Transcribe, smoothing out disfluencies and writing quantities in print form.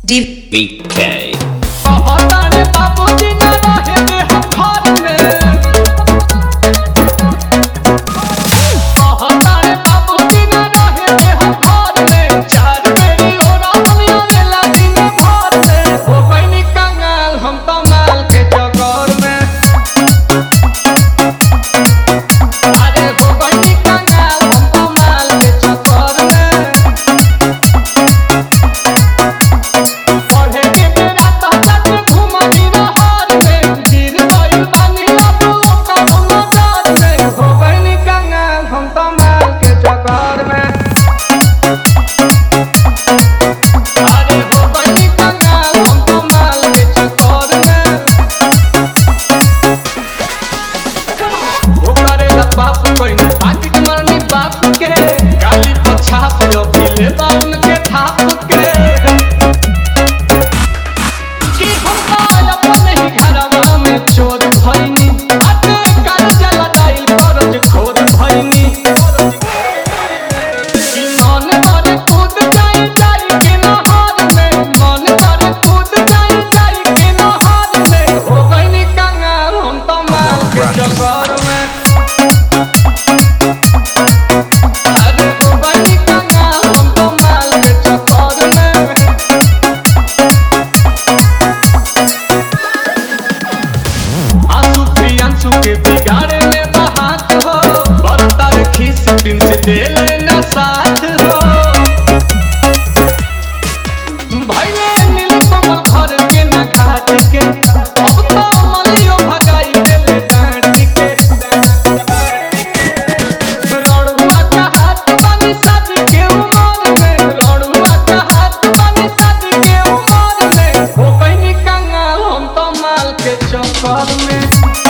DBK दिल न साथ हो भैले नील कमल घर के न घाट के अब तो मलियो भगाई देले डांट के रड़ुआ का हाथ बानी शादी के उमर में रड़ुआ का हाथ बानी शादी के उमर में हो गइनी कंगाल हम तो माल के चक्कर में